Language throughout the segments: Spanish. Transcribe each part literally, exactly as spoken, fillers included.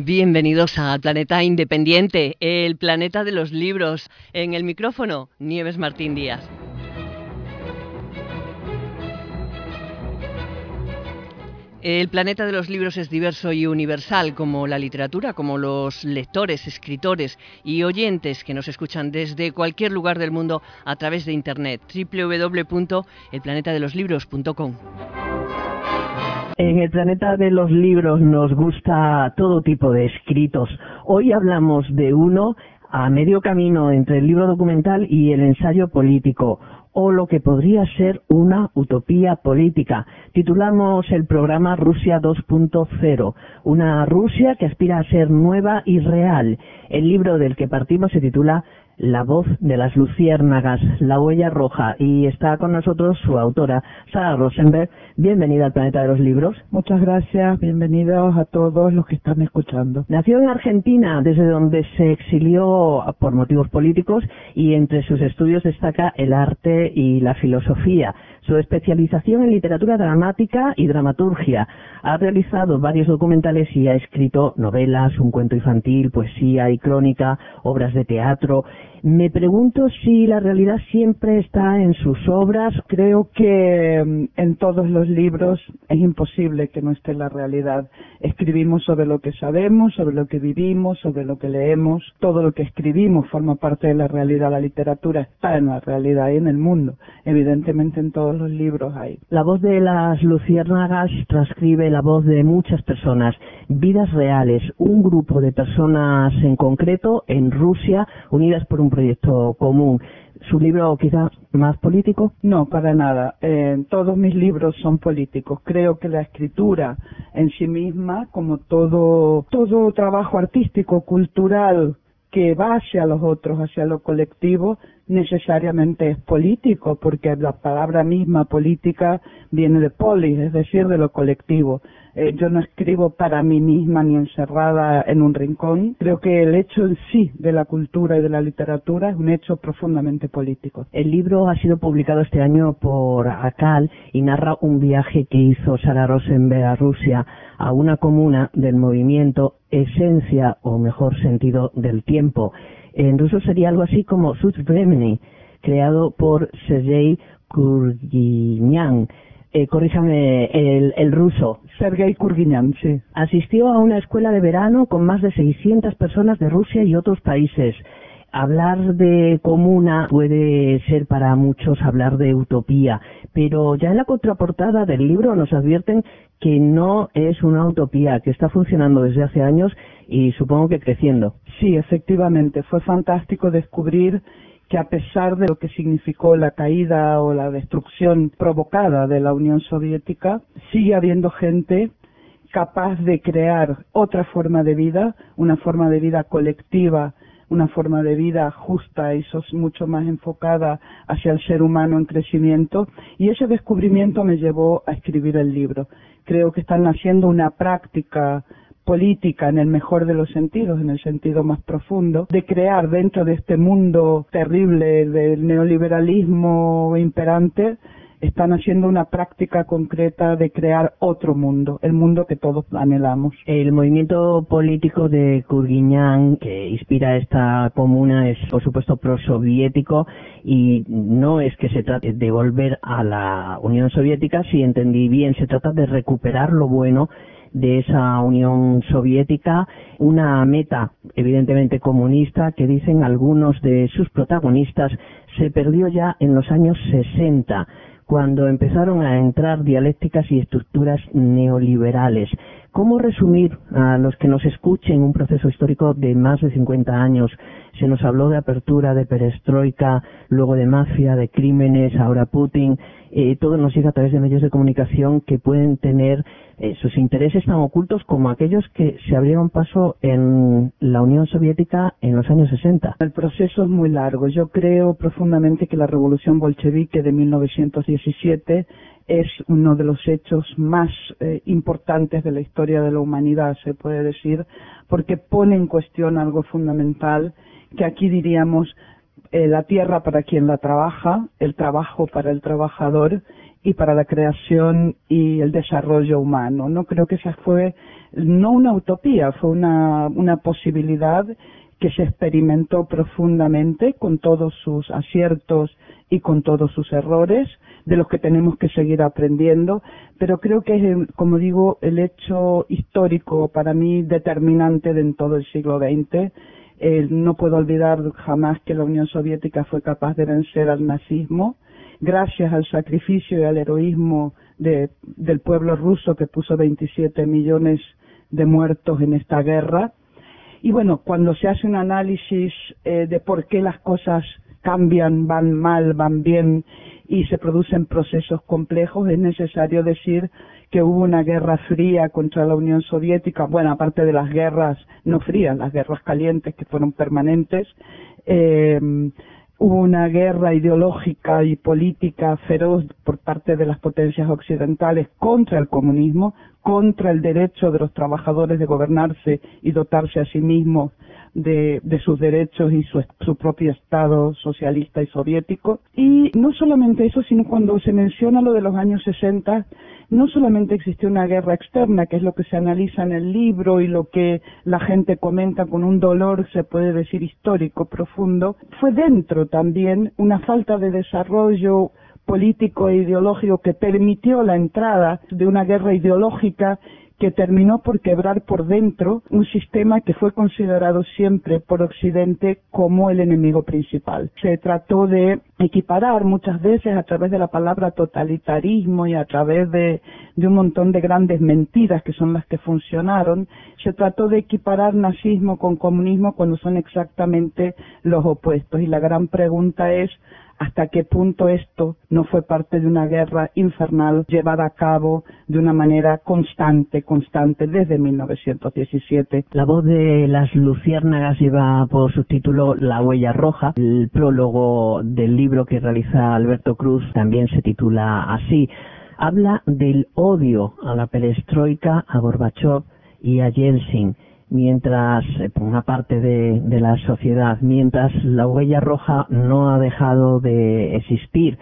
Bienvenidos a Planeta Independiente, el planeta de los libros. En el micrófono, Nieves Martín Díaz. El planeta de los libros es diverso y universal, como la literatura, como los lectores, escritores y oyentes que nos escuchan desde cualquier lugar del mundo a través de Internet, doble u doble u doble u punto el planeta de los libros punto com. En el planeta de los libros nos gusta todo tipo de escritos. Hoy hablamos de uno a medio camino entre el libro documental y el ensayo político, o lo que podría ser una utopía política. Titulamos el programa Rusia dos punto cero, una Rusia que aspira a ser nueva y real. El libro del que partimos se titula La voz de las luciérnagas, la huella roja, y está con nosotros su autora, Sara Rosenberg. Bienvenida al planeta de los libros. Muchas gracias, bienvenidos a todos los que están escuchando. Nació en Argentina, desde donde se exilió por motivos políticos, y entre sus estudios destaca el arte y la filosofía. Su especialización en literatura dramática y dramaturgia. Ha realizado varios documentales y ha escrito novelas, un cuento infantil, poesía y crónica, obras de teatro. Me pregunto si la realidad siempre está en sus obras. Creo que en todos los libros es imposible que no esté la realidad. Escribimos sobre lo que sabemos, sobre lo que vivimos, sobre lo que leemos. Todo lo que escribimos forma parte de la realidad. La literatura está en la realidad y en el mundo. Evidentemente en todos los libros hay. La voz de las luciérnagas transcribe la voz de muchas personas, vidas reales, un grupo de personas en concreto en Rusia, unidas por un proyecto común. ¿Su libro quizá más político? No, para nada. Eh, todos mis libros son políticos. Creo que la escritura en sí misma, como todo, todo trabajo artístico, cultural, que va hacia los otros, hacia lo colectivo, necesariamente es político, porque la palabra misma política viene de polis, es decir, de lo colectivo. Eh, yo no escribo para mí misma ni encerrada en un rincón. Creo que el hecho en sí de la cultura y de la literatura es un hecho profundamente político. El libro ha sido publicado este año por ACAL y narra un viaje que hizo Sara Rosenberg a Rusia, a una comuna del movimiento Esencia, o mejor sentido del tiempo. En ruso sería algo así como Sud Vremeni, creado por Sergei Kurginyan. Eh, corríjame el, el ruso. Sergei Kurginyan, sí. Asistió a una escuela de verano con más de seiscientas personas de Rusia y otros países. Hablar de comuna puede ser para muchos hablar de utopía, pero ya en la contraportada del libro nos advierten que no es una utopía, que está funcionando desde hace años y supongo que creciendo. Sí, efectivamente, fue fantástico descubrir que a pesar de lo que significó la caída o la destrucción provocada de la Unión Soviética, sigue habiendo gente capaz de crear otra forma de vida, una forma de vida colectiva, una forma de vida justa y sos mucho más enfocada hacia el ser humano en crecimiento, y ese descubrimiento me llevó a escribir el libro. Creo que están haciendo una práctica política en el mejor de los sentidos, en el sentido más profundo, de crear dentro de este mundo terrible del neoliberalismo imperante, están haciendo una práctica concreta de crear otro mundo, el mundo que todos anhelamos. El movimiento político de Kurginyan, que inspira esta comuna, es por supuesto prosoviético, y no es que se trate de volver a la Unión Soviética, si entendí bien, se trata de recuperar lo bueno de esa Unión Soviética, una meta evidentemente comunista que, dicen algunos de sus protagonistas, se perdió ya en los años sesenta, cuando empezaron a entrar dialécticas y estructuras neoliberales. ¿Cómo resumir a los que nos escuchen un proceso histórico de más de cincuenta años? Se nos habló de apertura, de perestroika, luego de mafia, de crímenes, ahora Putin. Eh, todo nos llega a través de medios de comunicación que pueden tener eh, sus intereses tan ocultos como aquellos que se abrieron paso en la Unión Soviética en los años sesenta. El proceso es muy largo. Yo creo profundamente que la revolución bolchevique de mil novecientos diecisiete es uno de los hechos más eh, importantes de la historia de la humanidad, se puede decir, porque pone en cuestión algo fundamental que aquí diríamos eh, la tierra para quien la trabaja, el trabajo para el trabajador y para la creación y el desarrollo humano. No creo que esa fue no una utopía, fue una, una posibilidad que se experimentó profundamente con todos sus aciertos y con todos sus errores, de los que tenemos que seguir aprendiendo, pero creo que es, como digo, el hecho histórico para mí determinante de en todo el siglo veinte. Eh, no puedo olvidar jamás que la Unión Soviética fue capaz de vencer al nazismo, gracias al sacrificio y al heroísmo de, del pueblo ruso, que puso veintisiete millones de muertos en esta guerra. Y bueno, cuando se hace un análisis eh, de por qué las cosas cambian, van mal, van bien y se producen procesos complejos, es necesario decir que hubo una guerra fría contra la Unión Soviética, bueno, aparte de las guerras no frías, las guerras calientes que fueron permanentes, eh, hubo una guerra ideológica y política feroz por parte de las potencias occidentales contra el comunismo, contra el derecho de los trabajadores de gobernarse y dotarse a sí mismos de, de sus derechos y su, su propio Estado socialista y soviético. Y no solamente eso, sino cuando se menciona lo de los años sesenta, no solamente existió una guerra externa, que es lo que se analiza en el libro y lo que la gente comenta con un dolor, se puede decir, histórico, profundo, fue dentro también una falta de desarrollo político e ideológico que permitió la entrada de una guerra ideológica que terminó por quebrar por dentro un sistema que fue considerado siempre por Occidente como el enemigo principal. Se trató de equiparar muchas veces a través de la palabra totalitarismo y a través de, de un montón de grandes mentiras que son las que funcionaron, se trató de equiparar nazismo con comunismo cuando son exactamente los opuestos. Y la gran pregunta es, ¿hasta qué punto esto no fue parte de una guerra infernal llevada a cabo de una manera constante, constante desde mil novecientos diecisiete? La voz de las luciérnagas lleva por subtítulo La huella roja. El prólogo del libro que realiza Alberto Cruz también se titula así. Habla del odio a la perestroika, a Gorbachov y a Yeltsin, mientras, por una parte de, de la sociedad, mientras la huella roja no ha dejado de existir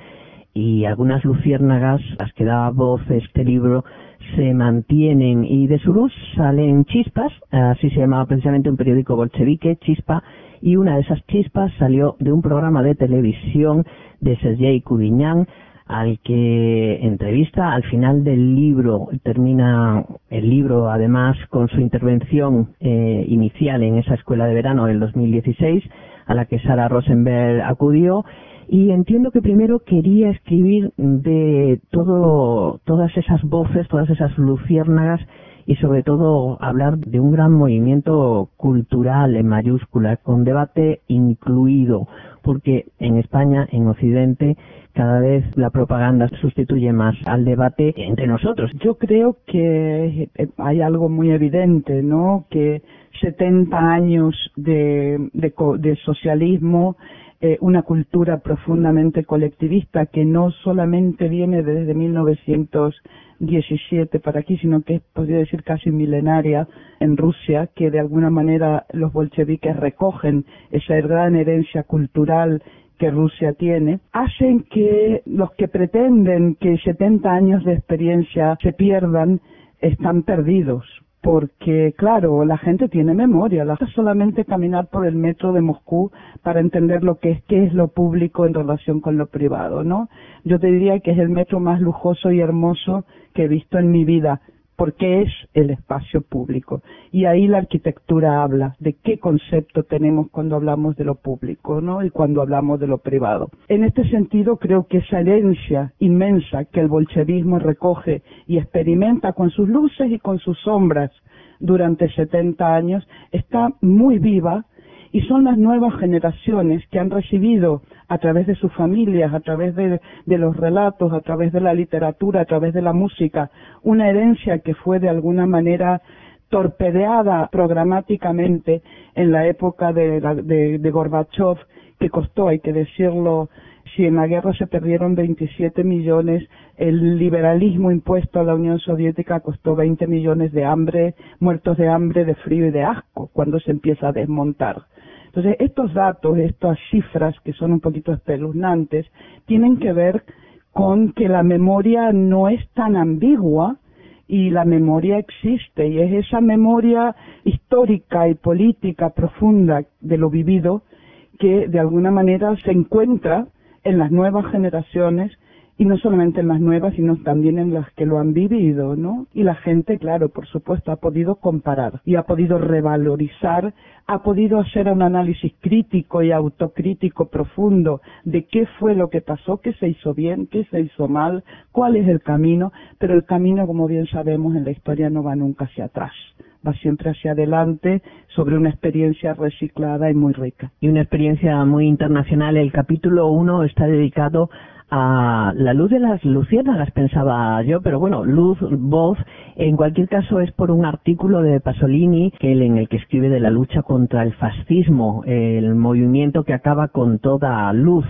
y algunas luciérnagas, las que da voz este libro, se mantienen y de su luz salen chispas, así se llamaba precisamente un periódico bolchevique, Chispa, y una de esas chispas salió de un programa de televisión de Sergei Kurinyan, al que entrevista al final del libro. Termina el libro además con su intervención eh, inicial en esa escuela de verano del dos mil dieciséis, a la que Sara Rosenberg acudió, y entiendo que primero quería escribir de todo, todas esas voces, todas esas luciérnagas, y sobre todo hablar de un gran movimiento cultural en mayúsculas, con debate incluido, porque en España, en Occidente, cada vez la propaganda sustituye más al debate entre nosotros. Yo creo que hay algo muy evidente, ¿no? Que setenta años de, de, de socialismo, eh, una cultura profundamente colectivista que no solamente viene desde mil novecientos diecisiete para aquí, sino que es, podría decir, casi milenaria en Rusia, que de alguna manera los bolcheviques recogen esa gran herencia cultural que Rusia tiene, hacen que los que pretenden que setenta años de experiencia se pierdan, están perdidos. Porque, claro, la gente tiene memoria, la gente solamente caminar por el metro de Moscú para entender lo que es, qué es lo público en relación con lo privado, ¿no? Yo te diría que es el metro más lujoso y hermoso que he visto en mi vida, porque es el espacio público. Y ahí la arquitectura habla de qué concepto tenemos cuando hablamos de lo público, ¿no? Y cuando hablamos de lo privado. En este sentido, creo que esa herencia inmensa que el bolchevismo recoge y experimenta con sus luces y con sus sombras durante setenta años, está muy viva, y son las nuevas generaciones que han recibido a través de sus familias, a través de, de los relatos, a través de la literatura, a través de la música, una herencia que fue de alguna manera torpedeada programáticamente en la época de, la, de, de Gorbachov, que costó, hay que decirlo, si en la guerra se perdieron veintisiete millones, el liberalismo impuesto a la Unión Soviética costó veinte millones de hambre, muertos de hambre, de frío y de asco, cuando se empieza a desmontar. Entonces, estos datos, estas cifras que son un poquito espeluznantes, tienen que ver con que la memoria no es tan ambigua y la memoria existe, y es esa memoria histórica y política profunda de lo vivido que de alguna manera se encuentra en las nuevas generaciones, y no solamente en las nuevas, sino también en las que lo han vivido, ¿no? Y la gente, claro, por supuesto, ha podido comparar y ha podido revalorizar, ha podido hacer un análisis crítico y autocrítico profundo de qué fue lo que pasó, qué se hizo bien, qué se hizo mal, cuál es el camino, pero el camino, como bien sabemos, en la historia no va nunca hacia atrás, va siempre hacia adelante sobre una experiencia reciclada y muy rica. Y una experiencia muy internacional. El capítulo uno está dedicado a la luz de las luciérnagas, pensaba yo, pero bueno, luz, voz, en cualquier caso es por un artículo de Pasolini que él, en el que escribe de la lucha contra el fascismo, el movimiento que acaba con toda luz.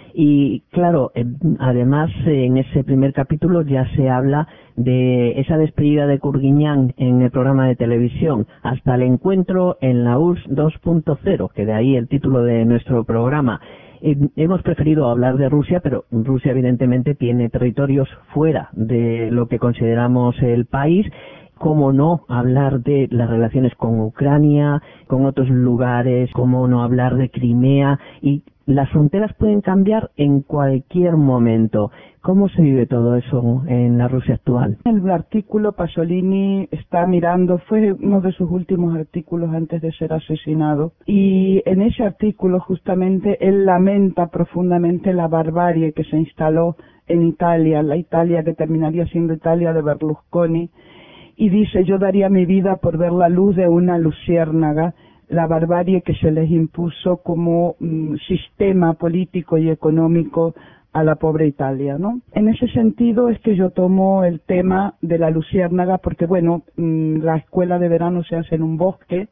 Y claro, eh, además en ese primer capítulo ya se habla de esa despedida de Kurguiñán en el programa de televisión, hasta el encuentro en la U R S S dos punto cero, que de ahí el título de nuestro programa. Eh, hemos preferido hablar de Rusia, pero Rusia evidentemente tiene territorios fuera de lo que consideramos el país. Cómo no hablar de las relaciones con Ucrania, con otros lugares, cómo no hablar de Crimea, y las fronteras pueden cambiar en cualquier momento. ¿Cómo se vive todo eso en la Rusia actual? El artículo Pasolini está mirando, fue uno de sus últimos artículos antes de ser asesinado, y en ese artículo justamente él lamenta profundamente la barbarie que se instaló en Italia, la Italia que terminaría siendo Italia de Berlusconi, y dice: yo daría mi vida por ver la luz de una luciérnaga, la barbarie que se les impuso como mm, sistema político y económico a la pobre Italia, ¿no? En ese sentido es que yo tomo el tema de la luciérnaga porque, bueno, mmm, la escuela de verano se hace en un bosque,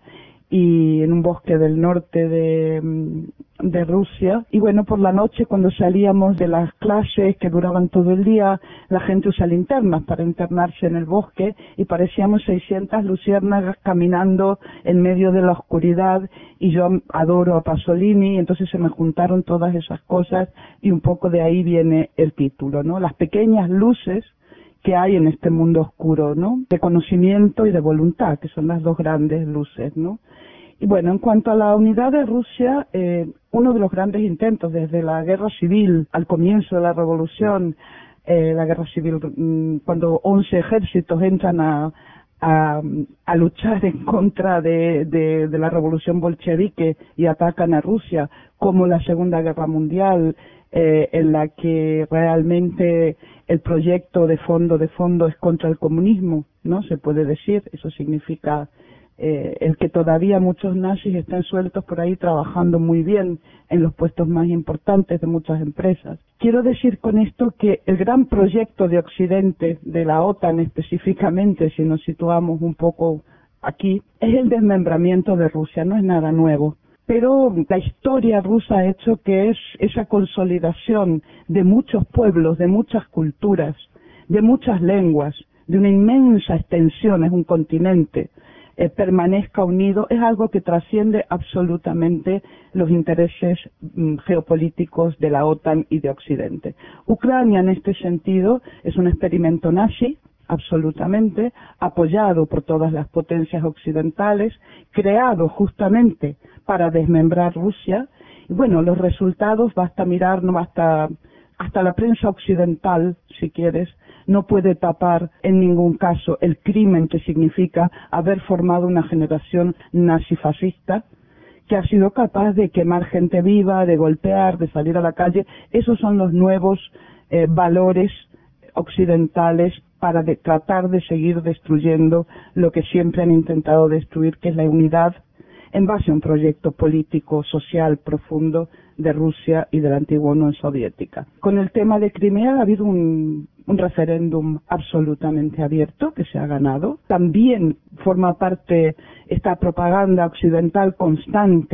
y en un bosque del norte de, de Rusia, y bueno, por la noche cuando salíamos de las clases que duraban todo el día, la gente usa linternas para internarse en el bosque, y parecíamos seiscientas luciérnagas caminando en medio de la oscuridad, y yo adoro a Pasolini, y entonces se me juntaron todas esas cosas, y un poco de ahí viene el título, ¿no? Las pequeñas luces que hay en este mundo oscuro, ¿no? De conocimiento y de voluntad, que son las dos grandes luces, ¿no? Y bueno, en cuanto a la unidad de Rusia, eh, uno de los grandes intentos desde la guerra civil al comienzo de la revolución, eh, la guerra civil, mmm, cuando once ejércitos entran a, a, a luchar en contra de, de, de la revolución bolchevique y atacan a Rusia, como la Segunda Guerra Mundial, eh, en la que realmente el proyecto de fondo de fondo es contra el comunismo, ¿no? Se puede decir, eso significa eh, el que todavía muchos nazis estén sueltos por ahí trabajando muy bien en los puestos más importantes de muchas empresas. Quiero decir con esto que el gran proyecto de Occidente, de la OTAN específicamente, si nos situamos un poco aquí, es el desmembramiento de Rusia, no es nada nuevo. Pero la historia rusa ha hecho que es esa consolidación de muchos pueblos, de muchas culturas, de muchas lenguas, de una inmensa extensión, es un continente, eh, permanezca unido, es algo que trasciende absolutamente los intereses mm, geopolíticos de la OTAN y de Occidente. Ucrania, en este sentido, es un experimento nazi, absolutamente, apoyado por todas las potencias occidentales, creado justamente para desmembrar Rusia. Y bueno, los resultados, basta mirar, no basta, hasta la prensa occidental, si quieres, no puede tapar en ningún caso el crimen que significa haber formado una generación nazifascista que ha sido capaz de quemar gente viva, de golpear, de salir a la calle. Esos son los nuevos eh, valores occidentales para de, tratar de seguir destruyendo lo que siempre han intentado destruir, que es la unidad en base a un proyecto político, social, profundo de Rusia y de la antigua Unión Soviética. Con el tema de Crimea ha habido un, un referéndum absolutamente abierto que se ha ganado. También forma parte esta propaganda occidental constante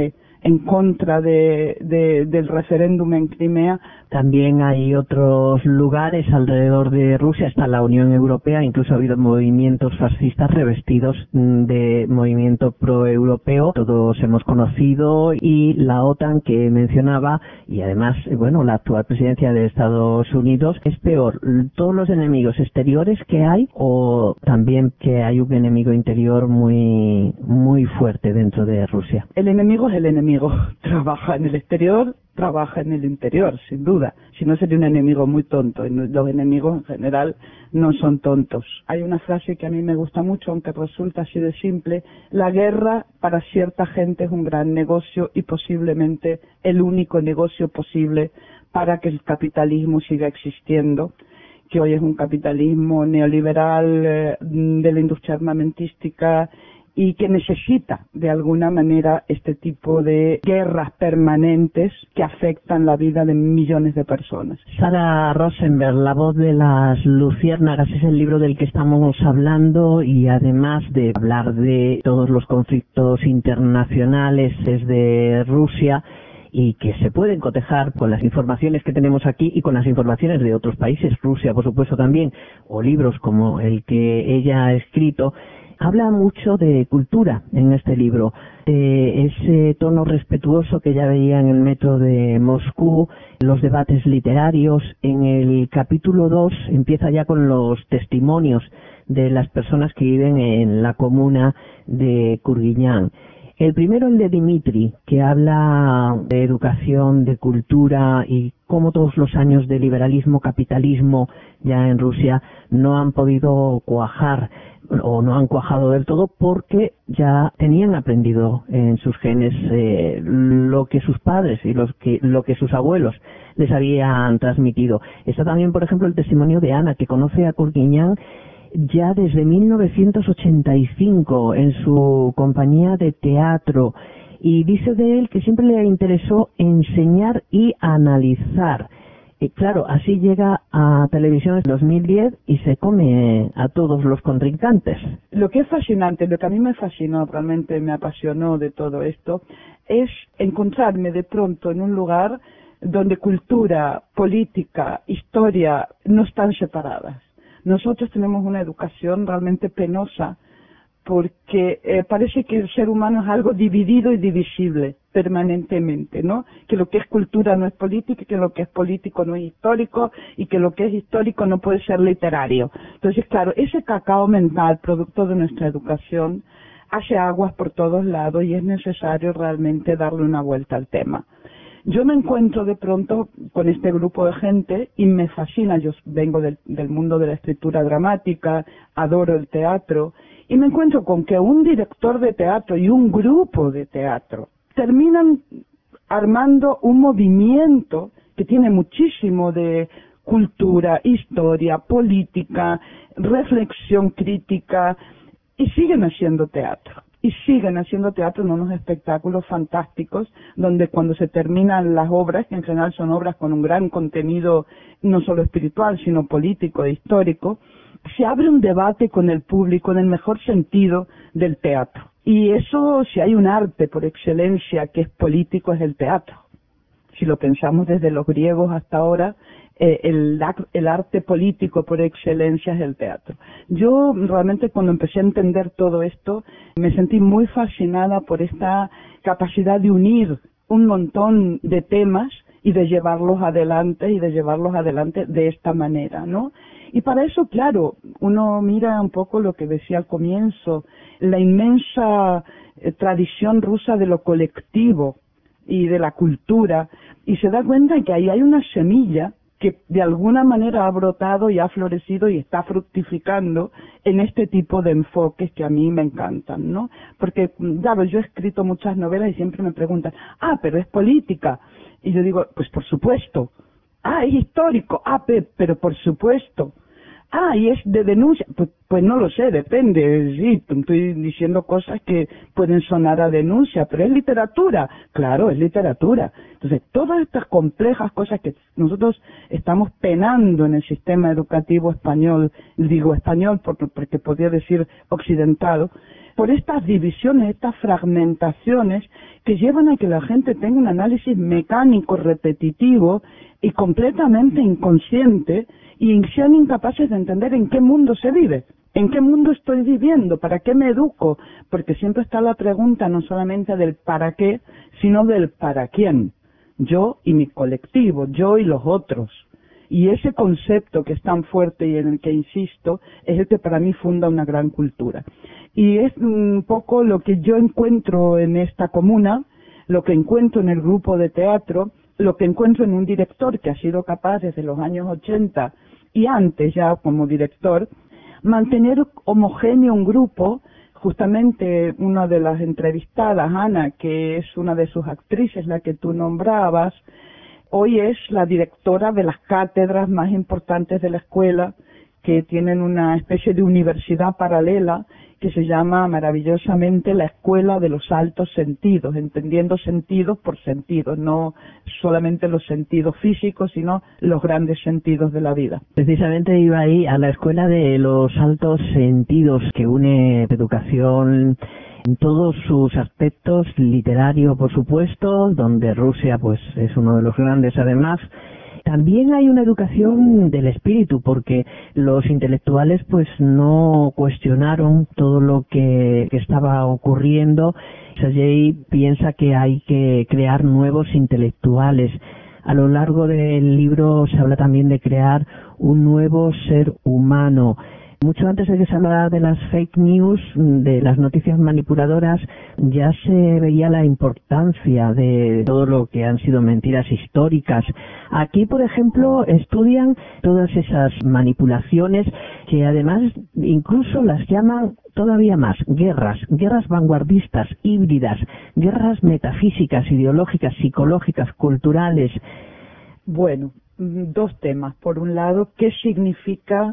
en contra de, de, del referéndum en Crimea. También hay otros lugares alrededor de Rusia, está la Unión Europea, incluso ha habido movimientos fascistas revestidos de movimiento proeuropeo, todos hemos conocido, y la OTAN que mencionaba, y además, bueno, la actual presidencia de Estados Unidos. ¿Es peor todos los enemigos exteriores que hay o también que hay un enemigo interior muy, muy fuerte dentro de Rusia? El enemigo es el enemigo, trabaja en el exterior, trabaja en el interior, sin duda. Si no, sería un enemigo muy tonto. Y los enemigos en general no son tontos. Hay una frase que a mí me gusta mucho, aunque resulta así de simple: la guerra para cierta gente es un gran negocio y posiblemente el único negocio posible para que el capitalismo siga existiendo, que hoy es un capitalismo neoliberal eh, de la industria armamentística, y que necesita de alguna manera este tipo de guerras permanentes que afectan la vida de millones de personas. Sara Rosenberg, La voz de las luciérnagas, es el libro del que estamos hablando, y además de hablar de todos los conflictos internacionales desde Rusia y que se pueden cotejar con las informaciones que tenemos aquí y con las informaciones de otros países, Rusia por supuesto también, o libros como el que ella ha escrito, habla mucho de cultura en este libro, de ese tono respetuoso que ya veía en el metro de Moscú, los debates literarios. En el capítulo dos empieza ya con los testimonios de las personas que viven en la comuna de Kurguiñán. El primero, el de Dmitry, que habla de educación, de cultura y cómo todos los años de liberalismo, capitalismo ya en Rusia no han podido cuajar o no han cuajado del todo porque ya tenían aprendido en sus genes eh, lo que sus padres y los que, lo que sus abuelos les habían transmitido. Está también, por ejemplo, el testimonio de Ana, que conoce a Kurguiñán ya desde mil novecientos ochenta y cinco en su compañía de teatro, y dice de él que siempre le interesó enseñar y analizar. Y claro, así llega a televisión en dos mil diez y se come a todos los contrincantes. Lo que es fascinante, lo que a mí me fascinó, realmente me apasionó de todo esto, es encontrarme de pronto en un lugar donde cultura, política, historia no están separadas. Nosotros tenemos una educación realmente penosa porque eh, parece que el ser humano es algo dividido y divisible permanentemente, ¿no? Que lo que es cultura no es política, que lo que es político no es histórico y que lo que es histórico no puede ser literario. Entonces, claro, ese cacao mental, producto de nuestra educación, hace aguas por todos lados y es necesario realmente darle una vuelta al tema. Yo me encuentro de pronto con este grupo de gente y me fascina. Yo vengo del, del mundo de la escritura dramática, adoro el teatro, y me encuentro con que un director de teatro y un grupo de teatro terminan armando un movimiento que tiene muchísimo de cultura, historia, política, reflexión crítica, y siguen haciendo teatro. Y siguen haciendo teatro en unos espectáculos fantásticos, donde cuando se terminan las obras, que en general son obras con un gran contenido, no solo espiritual, sino político e histórico, se abre un debate con el público en el mejor sentido del teatro. Y eso, si hay un arte por excelencia que es político, es el teatro. Si lo pensamos desde los griegos hasta ahora, eh, el, el arte político por excelencia es el teatro. Yo realmente cuando empecé a entender todo esto, me sentí muy fascinada por esta capacidad de unir un montón de temas y de llevarlos adelante y de llevarlos adelante de esta manera, ¿no? Y para eso, claro, uno mira un poco lo que decía al comienzo, la inmensa eh, tradición rusa de lo colectivo y de la cultura, y se da cuenta que ahí hay una semilla que de alguna manera ha brotado y ha florecido y está fructificando en este tipo de enfoques que a mí me encantan, ¿no? Porque, claro, yo he escrito muchas novelas y siempre me preguntan, ah, pero es política. Y yo digo, pues por supuesto. Ah, es histórico. Ah, pero por supuesto. Ah, y es de denuncia. Pues, pues no lo sé, depende. Sí, estoy diciendo cosas que pueden sonar a denuncia, pero es literatura. Claro, es literatura. Entonces, todas estas complejas cosas que nosotros estamos penando en el sistema educativo español, digo español porque podría decir occidentado, por estas divisiones, estas fragmentaciones que llevan a que la gente tenga un análisis mecánico, repetitivo y completamente inconsciente, y sean incapaces de entender en qué mundo se vive, en qué mundo estoy viviendo, para qué me educo, porque siempre está la pregunta no solamente del para qué, sino del para quién, yo y mi colectivo, yo y los otros. Y ese concepto que es tan fuerte y en el que insisto es el que para mí funda una gran cultura. Y es un poco lo que yo encuentro en esta comuna, lo que encuentro en el grupo de teatro, lo que encuentro en un director que ha sido capaz desde los años ochenta y antes ya como director, mantener homogéneo un grupo. Justamente una de las entrevistadas, Ana, que es una de sus actrices, la que tú nombrabas, hoy es la directora de las cátedras más importantes de la escuela, que tienen una especie de universidad paralela que se llama maravillosamente la Escuela de los Altos Sentidos, entendiendo sentidos por sentidos, no solamente los sentidos físicos, sino los grandes sentidos de la vida. Precisamente iba ahí a la Escuela de los Altos Sentidos, que une educación en todos sus aspectos, literario por supuesto, donde Rusia pues es uno de los grandes además. También hay una educación del espíritu, porque los intelectuales pues no cuestionaron todo lo que, que estaba ocurriendo. Sergei piensa que hay que crear nuevos intelectuales. A lo largo del libro se habla también de crear un nuevo ser humano. Mucho antes de que se hablara de las fake news, de las noticias manipuladoras, ya se veía la importancia de todo lo que han sido mentiras históricas. Aquí, por ejemplo, estudian todas esas manipulaciones que además incluso las llaman todavía más guerras, guerras vanguardistas, híbridas, guerras metafísicas, ideológicas, psicológicas, culturales. Bueno, dos temas. Por un lado, ¿qué significa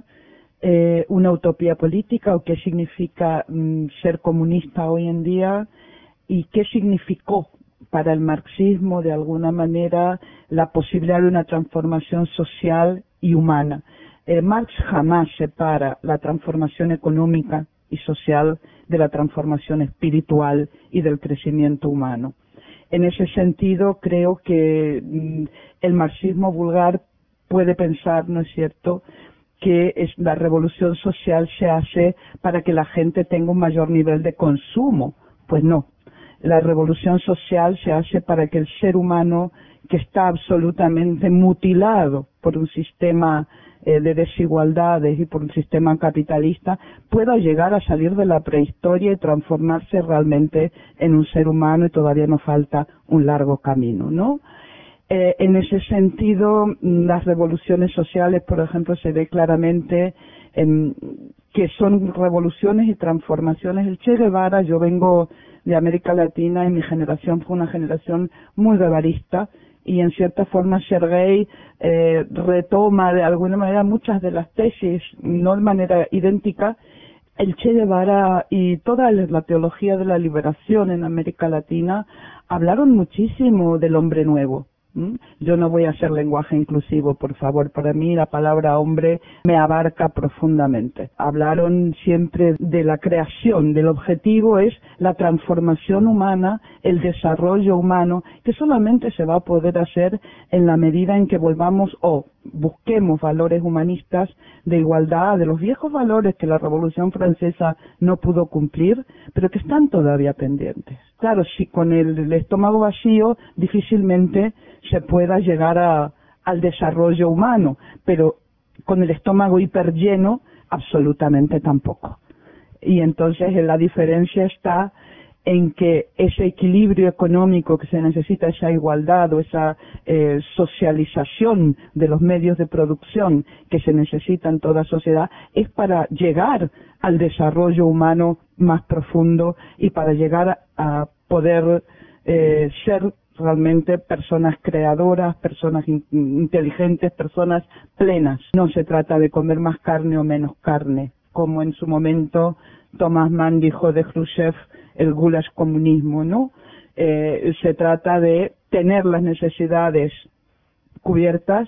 Eh, una utopía política o qué significa mm, ser comunista hoy en día y qué significó para el marxismo de alguna manera la posibilidad de una transformación social y humana? Eh, Marx jamás separa la transformación económica y social de la transformación espiritual y del crecimiento humano. En ese sentido creo que mm, el marxismo vulgar puede pensar, ¿no es cierto?, que es, la revolución social se hace para que la gente tenga un mayor nivel de consumo. Pues no, la revolución social se hace para que el ser humano, que está absolutamente mutilado por un sistema eh, de desigualdades y por un sistema capitalista, pueda llegar a salir de la prehistoria y transformarse realmente en un ser humano, y todavía nos falta un largo camino, ¿no? Eh, en ese sentido, las revoluciones sociales, por ejemplo, se ve claramente en, que son revoluciones y transformaciones. El Che Guevara, yo vengo de América Latina y mi generación fue una generación muy guevarista, y en cierta forma Sergei eh, retoma de alguna manera muchas de las tesis, no de manera idéntica. El Che Guevara y toda la teología de la liberación en América Latina hablaron muchísimo del hombre nuevo. Yo no voy a hacer lenguaje inclusivo, por favor. Para mí la palabra hombre me abarca profundamente. Hablaron siempre de la creación, del objetivo es la transformación humana, el desarrollo humano, que solamente se va a poder hacer en la medida en que volvamos o busquemos valores humanistas de igualdad, de los viejos valores que la Revolución Francesa no pudo cumplir, pero que están todavía pendientes. Claro, si con el, el estómago vacío difícilmente se pueda llegar a, al desarrollo humano, pero con el estómago hiperlleno absolutamente tampoco. Y entonces la diferencia está en que ese equilibrio económico que se necesita, esa igualdad o esa eh, socialización de los medios de producción que se necesita en toda sociedad, es para llegar al desarrollo humano más profundo y para llegar a poder eh, ser realmente personas creadoras, personas in inteligentes, personas plenas. No se trata de comer más carne o menos carne, como en su momento Thomas Mann dijo de Khrushchev, el gulash comunismo, ¿no? Eh, se trata de tener las necesidades cubiertas,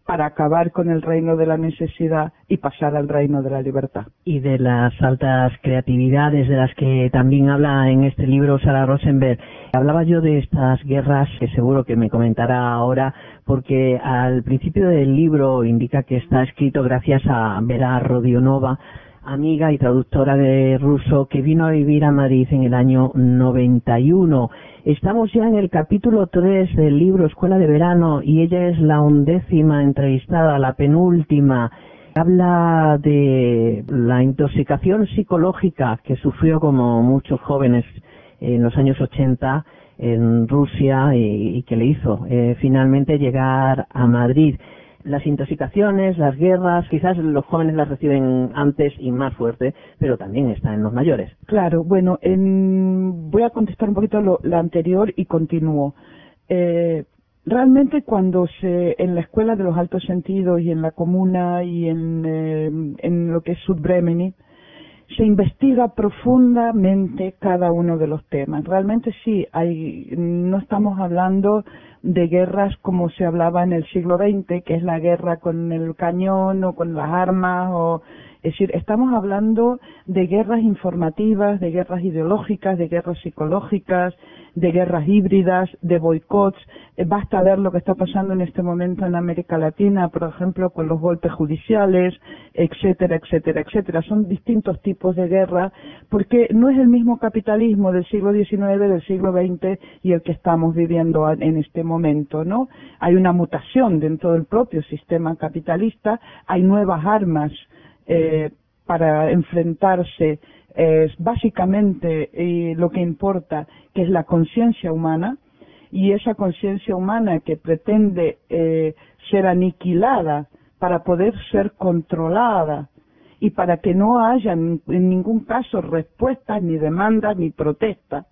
para acabar con el reino de la necesidad y pasar al reino de la libertad. Y de las altas creatividades de las que también habla en este libro Sarah Rosenberg. Hablaba yo de estas guerras, que seguro que me comentará ahora, porque al principio del libro indica que está escrito gracias a Vera Rodionova, amiga y traductora de ruso, que vino a vivir a Madrid en el año noventa y uno. Estamos ya en el capítulo tres del libro Escuela de Verano y ella es la undécima entrevistada, la penúltima. Habla de la intoxicación psicológica que sufrió, como muchos jóvenes, en los años ochenta en Rusia y, y que le hizo eh, finalmente llegar a Madrid. Las intoxicaciones, las guerras, quizás los jóvenes las reciben antes y más fuerte, pero también está en los mayores. Claro, bueno, en... voy a contestar un poquito lo, lo anterior y continúo. Eh, realmente cuando se, en la Escuela de los Altos Sentidos y en la Comuna y en, eh, en lo que es Sudbremeni, se investiga profundamente cada uno de los temas. Realmente sí, hay, no estamos hablando de guerras como se hablaba en el siglo veinte, que es la guerra con el cañón o con las armas, o, es decir, estamos hablando de guerras informativas, de guerras ideológicas, de guerras psicológicas, de guerras híbridas, de boicots. Eh, basta ver lo que está pasando en este momento en América Latina, por ejemplo, con los golpes judiciales, etcétera, etcétera, etcétera. Son distintos tipos de guerra, porque no es el mismo capitalismo del siglo diecinueve, del siglo veinte y el que estamos viviendo en este momento, ¿no? Hay una mutación dentro del propio sistema capitalista, hay nuevas armas eh, para enfrentarse. Es básicamente eh, lo que importa, que es la conciencia humana, y esa conciencia humana que pretende eh, ser aniquilada para poder ser controlada y para que no haya en ningún caso respuestas, ni demandas, ni protestas,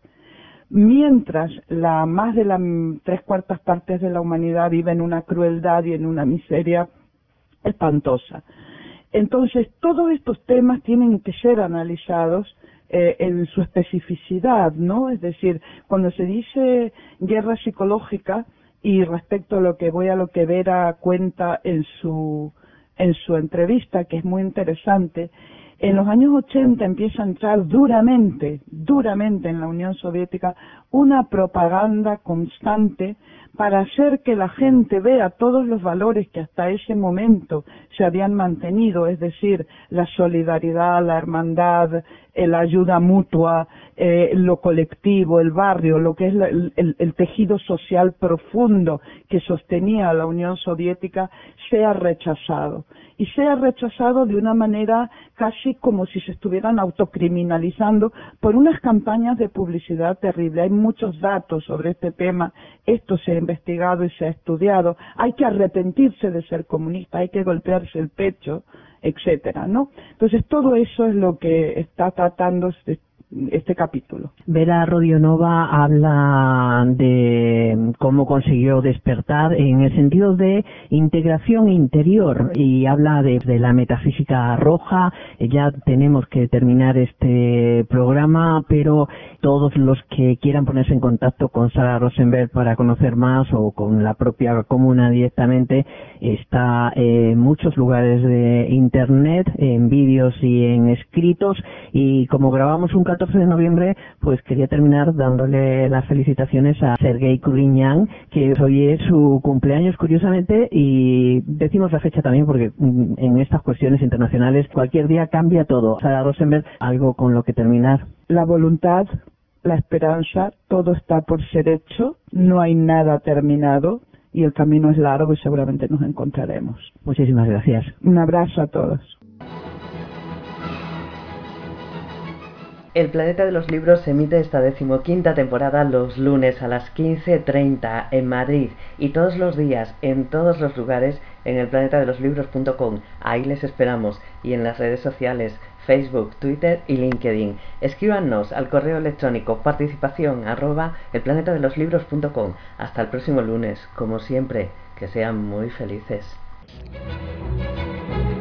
mientras la más de las tres cuartas partes de la humanidad vive en una crueldad y en una miseria espantosa. Entonces, todos estos temas tienen que ser analizados eh, en su especificidad, ¿no? Es decir, cuando se dice guerra psicológica, y respecto a lo que voy a lo que Vera cuenta en su, en su entrevista, que es muy interesante, en los años ochenta empieza a entrar duramente, duramente en la Unión Soviética una propaganda constante para hacer que la gente vea todos los valores que hasta ese momento se habían mantenido, es decir, la solidaridad, la hermandad, eh, la ayuda mutua, eh, lo colectivo, el barrio, lo que es la, el, el tejido social profundo que sostenía a la Unión Soviética, sea rechazado. Y sea rechazado de una manera casi como si se estuvieran autocriminalizando por unas campañas de publicidad terrible. Hay muchos datos sobre este tema, esto se ha investigado y se ha estudiado. Hay que arrepentirse de ser comunista, hay que golpearse el pecho, etcétera, ¿no? Entonces todo eso es lo que está tratando este, este capítulo. Vera Rodionova habla de cómo consiguió despertar en el sentido de integración interior y habla de, de la metafísica roja. Ya tenemos que terminar este programa, pero todos los que quieran ponerse en contacto con Sarah Rosenberg para conocer más o con la propia comuna directamente, está en muchos lugares de internet, en vídeos y en escritos, y como grabamos un catorce de noviembre, pues quería terminar dándole las felicitaciones a Sergei Kurginian, que hoy es su cumpleaños curiosamente, y decimos la fecha también porque en estas cuestiones internacionales cualquier día cambia todo. Sarah Rosenberg, algo con lo que terminar. La voluntad, la esperanza, todo está por ser hecho, no hay nada terminado y el camino es largo y seguramente nos encontraremos. Muchísimas gracias. Un abrazo a todos. El Planeta de los Libros emite esta decimoquinta temporada los lunes a las quince treinta en Madrid y todos los días en todos los lugares en el planeta de los libros punto com. Ahí les esperamos, y en las redes sociales Facebook, Twitter y LinkedIn. Escríbanos al correo electrónico participación arroba elplanetadeloslibros punto com. Hasta el próximo lunes, como siempre, que sean muy felices.